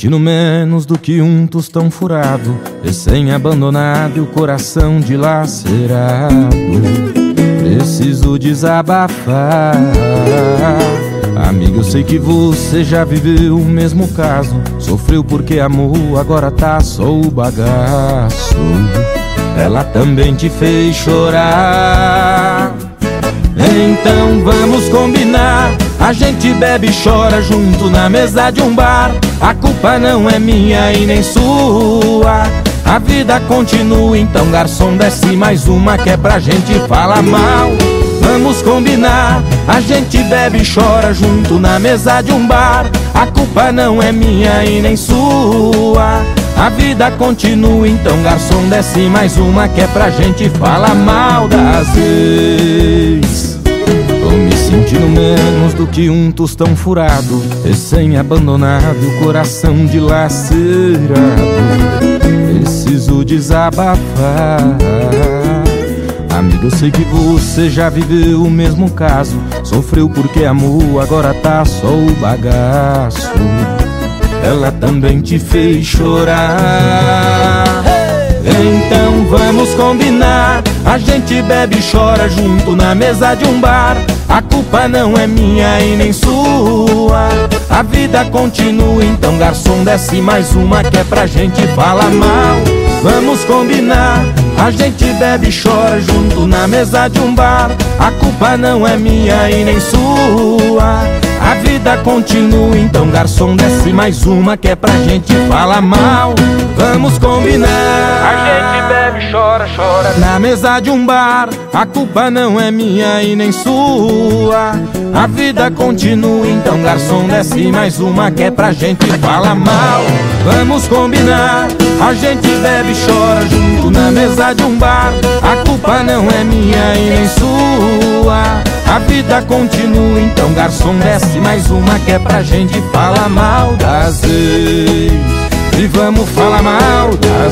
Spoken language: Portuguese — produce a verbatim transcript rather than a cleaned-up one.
sentindo menos do que um tostão furado, recém-abandonado e o coração dilacerado. Preciso desabafar. Amigo, eu sei que você já viveu o mesmo caso. Sofreu porque amou, agora tá só o bagaço. Ela também te fez chorar. Então vamos combinar, a gente bebe e chora junto na mesa de um bar. A culpa não é minha e nem sua, a vida continua, então garçom desce mais uma que é pra gente falar mal. Vamos combinar, a gente bebe e chora junto na mesa de um bar. A culpa não é minha e nem sua, a vida continua, então garçom desce mais uma que é pra gente falar mal das ex. Tô me sentindo menos do que um tostão furado, recém-abandonado e o coração dilacerado. Preciso desabafar. Amigo, eu sei que você já viveu o mesmo caso. Sofreu porque amou, agora tá só o bagaço. Ela também te fez chorar. Então vamos combinar, a gente bebe e chora junto na mesa de um bar. A culpa não é minha e nem sua, a vida continua, então garçom desce mais uma que é pra gente falar mal. Vamos combinar, a gente bebe e chora junto na mesa de um bar. A culpa não é minha e nem sua, a vida continua, então garçom desce mais uma que é pra gente falar mal. Vamos combinar, a gente bebe, chora, chora na mesa de um bar. A culpa não é minha e nem sua, a vida continua, então garçom desce mais uma que é pra gente falar mal. Vamos combinar, a gente bebe e chora junto na mesa de um bar. A culpa não é minha e nem sua, a vida continua, então garçom desce mais uma que é pra gente falar mal das ex. E vamos falar mal das